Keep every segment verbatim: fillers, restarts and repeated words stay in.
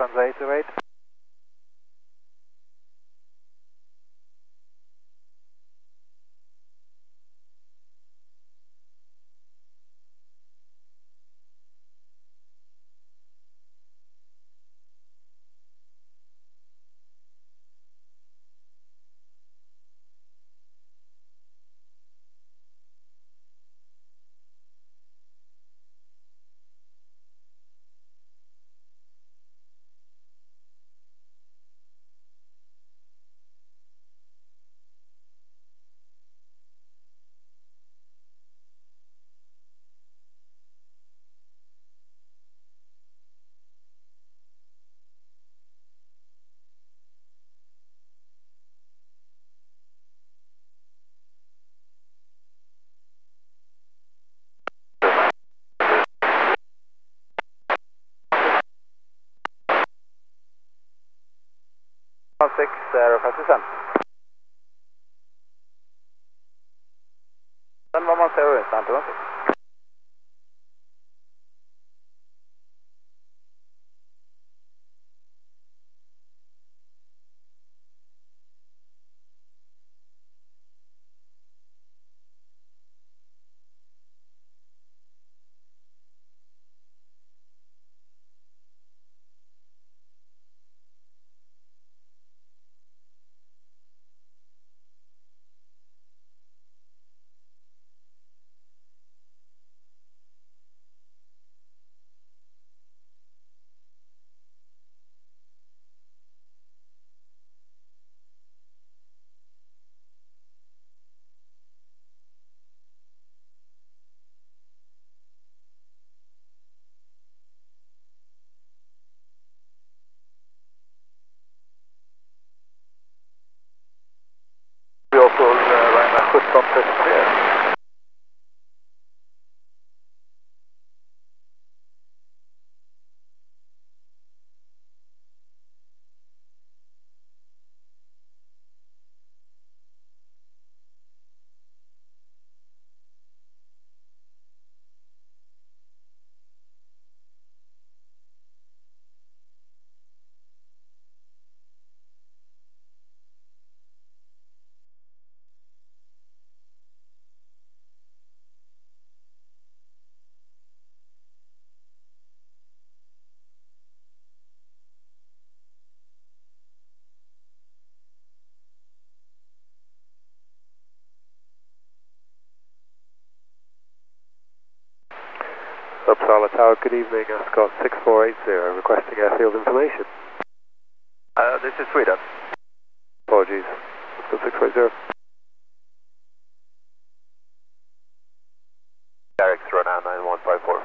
runway two eight. one six, uh, request descent. Then one one zero, stand to one six. Vi också Ryanair sjutton trettiotre. Uppsala Tower, good evening, Ascot six four eight zero, requesting airfield information. Uh, this is Sweden. Apologies, Ascot six four eight zero. Eric Ronan nine one five four.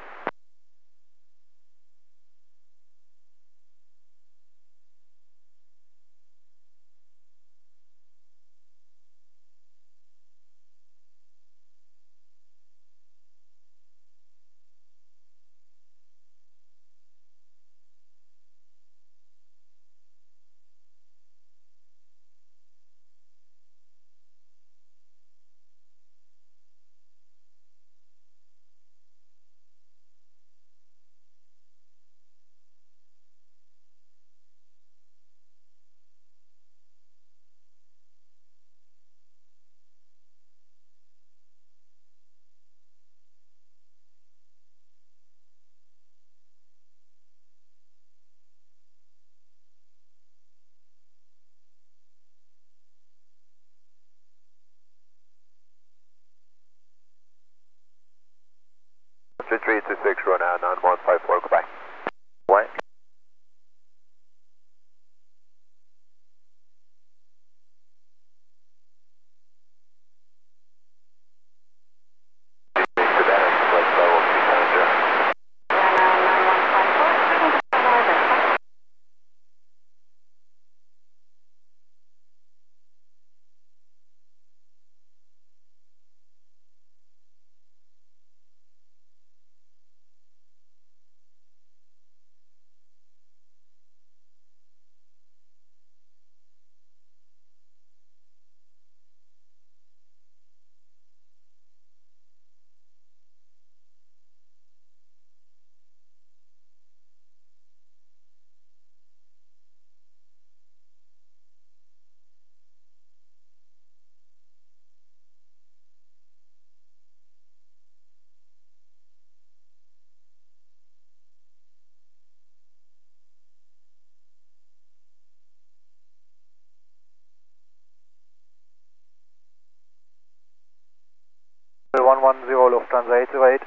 one zero Lufthansa eight zero eight.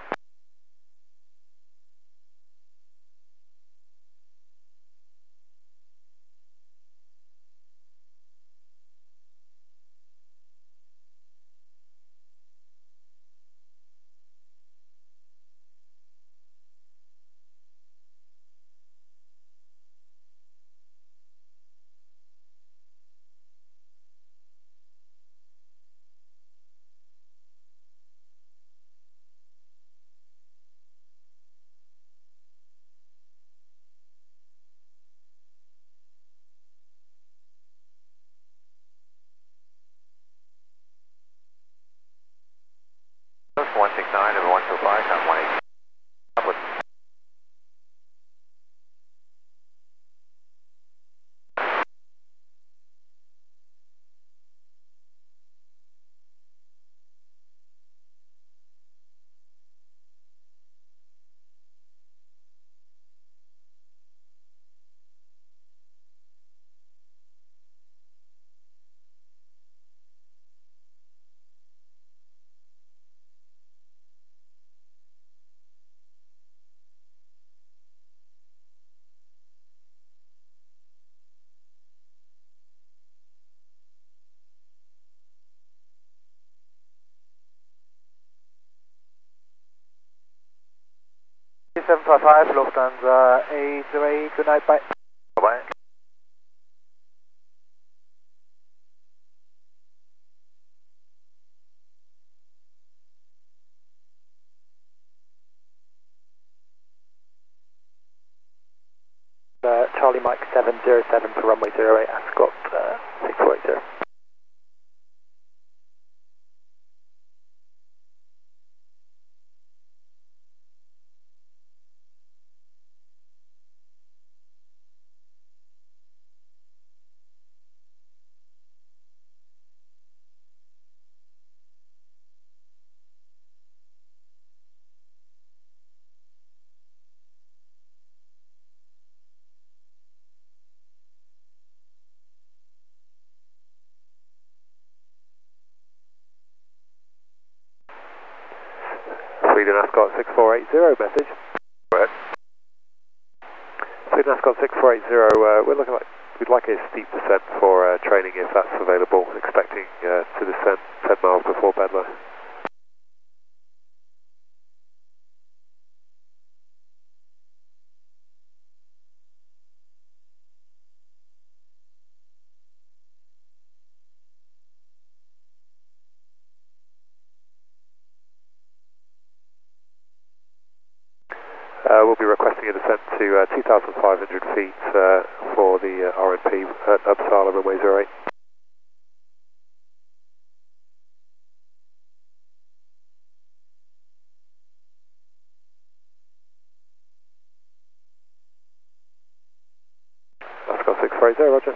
one six nine over one two five, time one eight. Upward. seven five five Lufthansa eight zero eight, good night, bye. Bye-bye. Uh, Charlie Mike seven zero seven for runway zero eight, Ascot uh, six four eight zero. Sweden Ascot six four eight zero message. Go ahead. Sweden Ascot six four eight zero, uh, we're looking like, we'd like a steep descent for uh, training if that's available, expecting uh, to descend ten miles before Bedlow. Uh, we'll be requesting a descent to uh, two thousand five hundred feet uh, for the uh, R M P at Uppsala runway zero eight. Ascot six four eight zero, roger.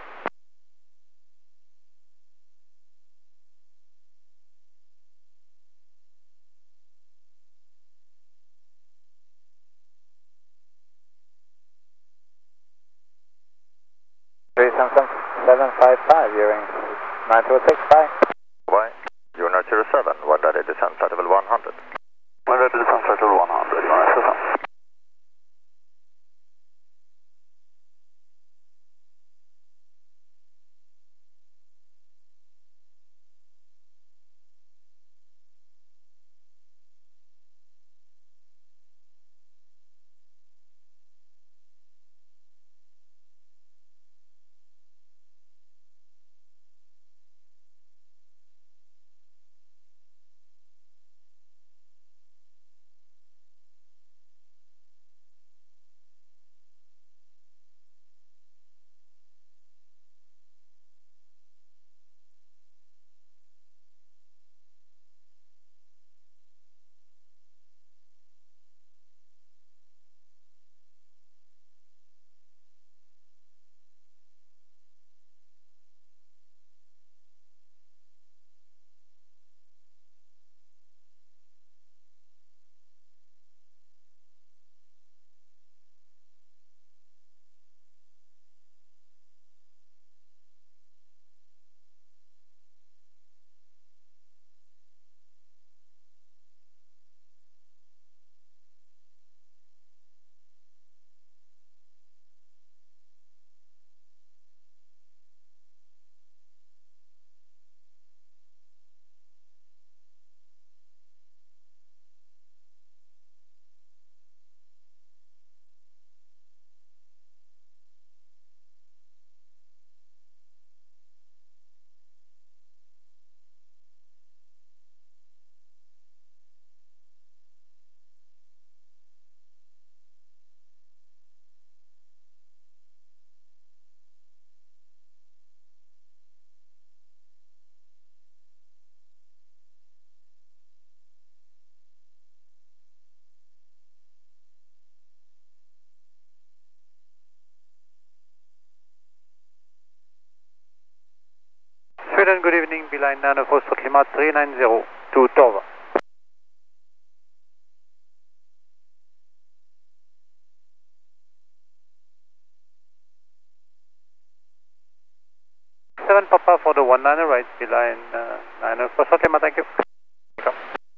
three seven seven five five, you're in nine two six, bye. Bye. You're not zero seven, one ready descent flight level one hundred. One ready descent flight level one hundred, nice descent. good evening, Beeline nine oh four Lima three nine zero to Tova. seven Papa for the one niner right, Beeline uh, nine oh four Lima, thank you. Come.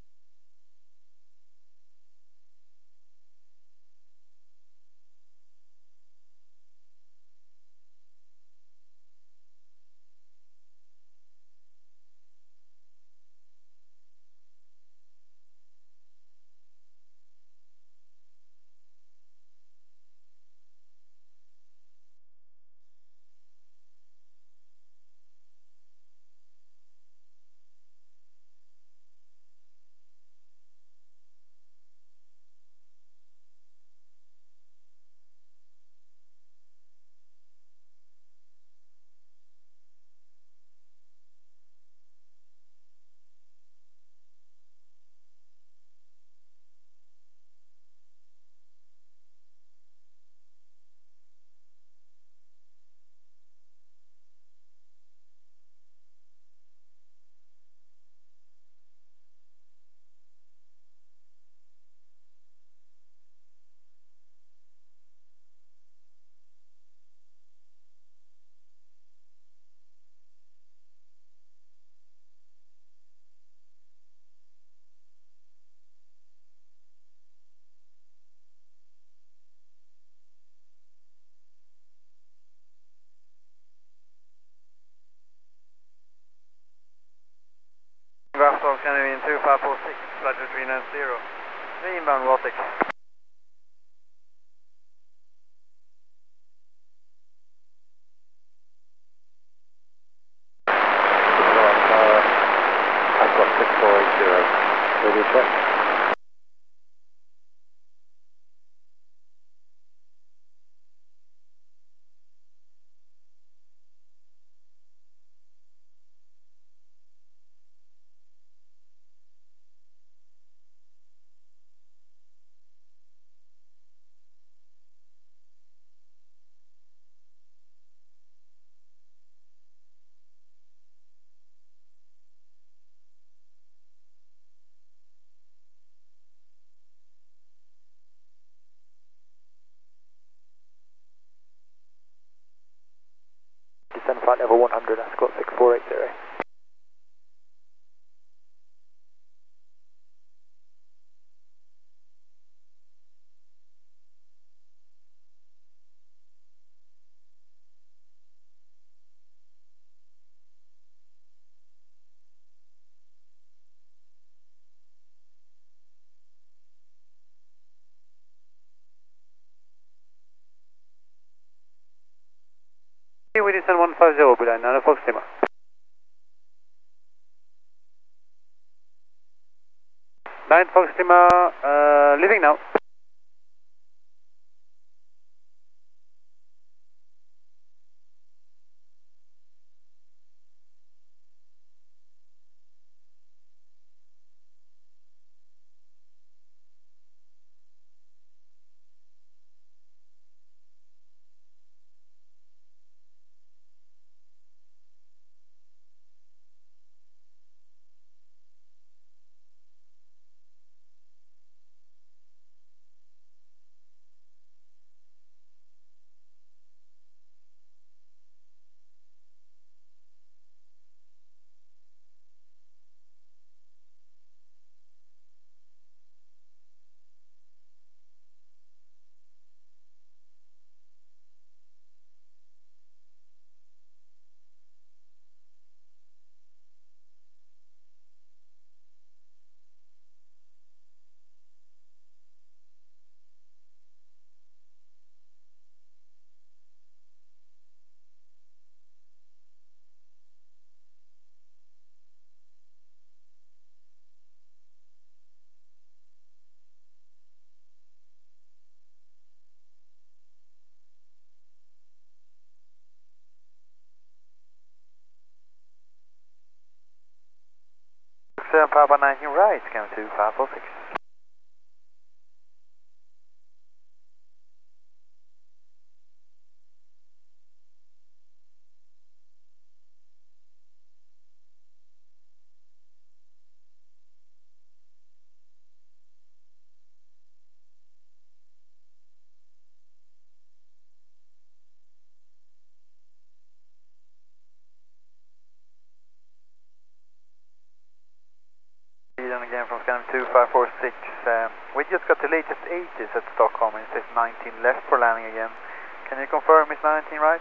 Vartov Canadian two five four six, flight three nine zero. three inbound Baltic. I've got six four eight zero. Radio check. Descend flight level one hundred, Escort six four eight zero. We descend one five zero, Beeline nine oh four Lima. nine Fox Lima, uh, leaving now. seven Papa nineteen right, Cam two five four six. two five four six. Um, we just got the latest eighties at Stockholm and it says nineteen left for landing again. Can you confirm it's nineteen right?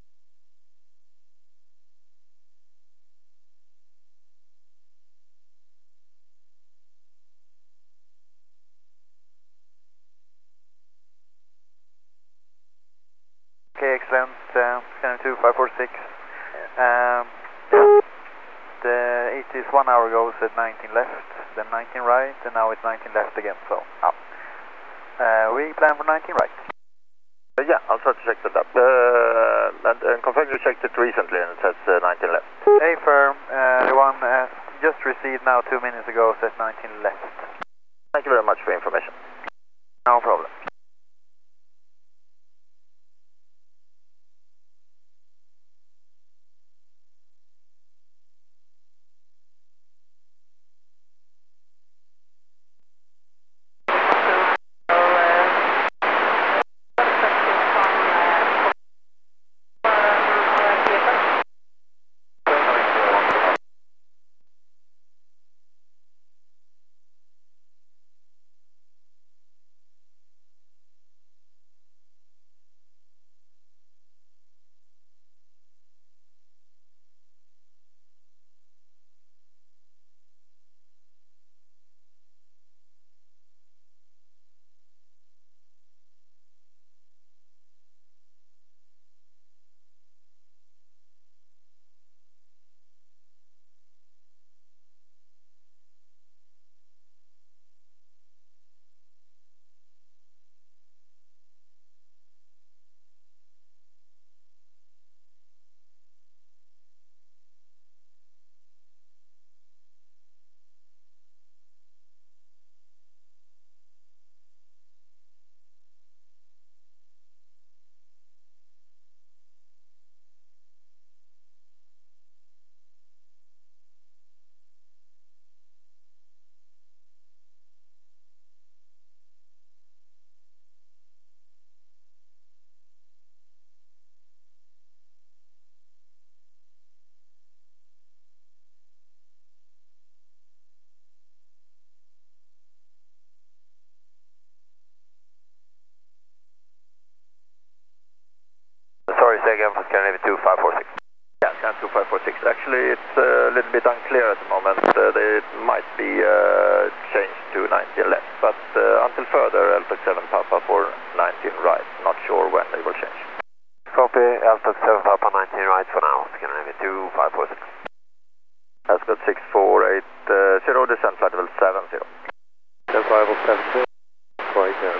Okay, excellent. Uh, Scanner two five four six. Um, the eighties one hour ago said nineteen left, then nineteen right, and now it's nineteen left again, so up. Uh, we plan for nineteen right. Uh, yeah, I'll try to check that up. Uh, and, and confirm you checked it recently and it says uh, nineteen left. A firm, uh, the one uh, just received now two minutes ago says nineteen left. Thank you very much for your information. No problem. Sorry, say again for Scanner two five four six. Yeah, Scanner two five four six. Actually, it's a little bit unclear at the moment. Uh, they, it might be uh, changed to nineteen left, but uh, until further, Alpha seven Papa for nineteen right. Not sure when they will change. Copy, Alpha seven Papa nineteen right for now. Scanner two five four six. Ascot six four eight zero, descent flight level seven zero. Descent flight level seven zero. Right down.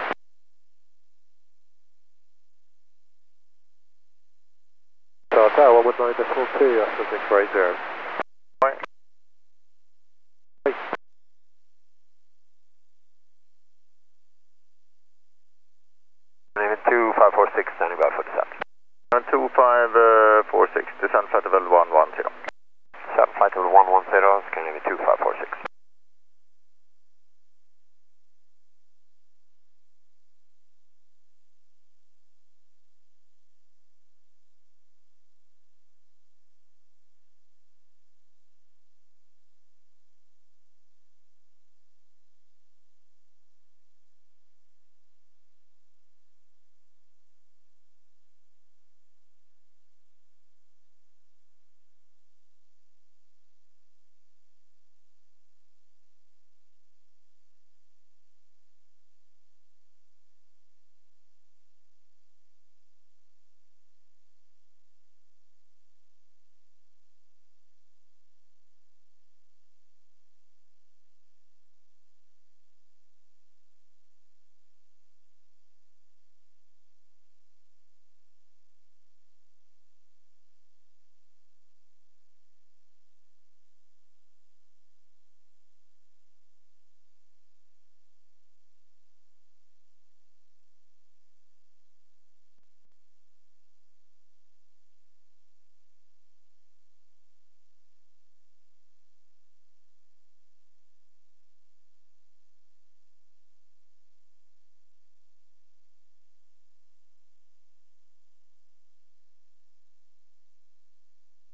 Tower one one nine decimal two, Ascot six four eight zero. Right. Scanner two five four six, standing by for descent. two five four six, descent flight level one one zero. Descent flight level one one zero, Scanner two five four six.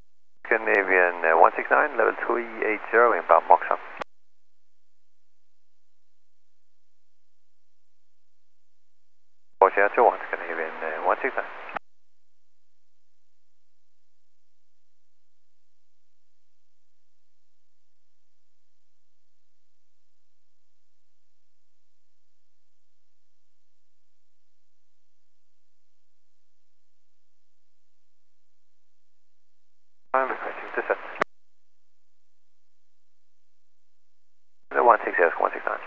Scandinavian uh, one six nine, level three eight zero, inbound Moxa. what you want, Scandinavian uh, one six nine. I'm requesting descent. The one six zero, one six nine.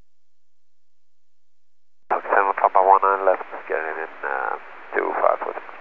seven Papa one nine left, Scandinavian uh, two five four six.